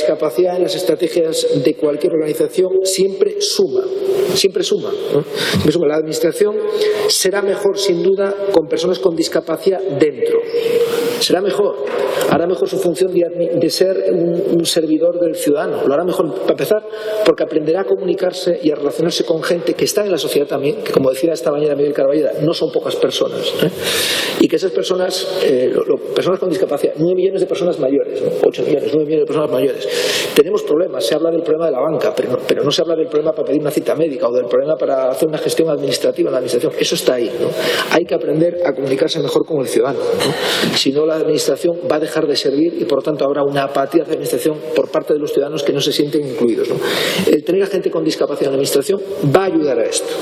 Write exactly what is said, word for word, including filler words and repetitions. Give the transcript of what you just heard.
discapacidad en las estrategias de cualquier organización siempre suma, siempre suma, ¿no? Siempre suma. La administración será mejor, sin duda, con personas con discapacidad dentro. Será mejor. Hará mejor su función de, de ser un, un servidor del ciudadano. Lo hará mejor, para empezar, porque aprenderá a comunicarse y a relacionarse con gente que está en la sociedad también, que, como decía esta mañana Miguel Carballeda, no son pocas personas, ¿eh? Y que esas personas, eh, lo, lo, personas con discapacidad, nueve millones de personas mayores, ¿no? ocho millones, nueve millones de personas mayores. Tenemos problemas, se habla del problema de la banca, pero no, pero no se habla del problema para pedir una cita médica o del problema para hacer una gestión administrativa en la administración. Eso está ahí, ¿no? Hay que aprender a comunicarse mejor con el ciudadano, ¿no? Si no, la administración va a dejar de servir y, por lo tanto, habrá una apatía de la administración por parte de los ciudadanos que no se sienten incluidos, ¿no? El tener a gente con discapacidad en la administración va a ayudar a esto.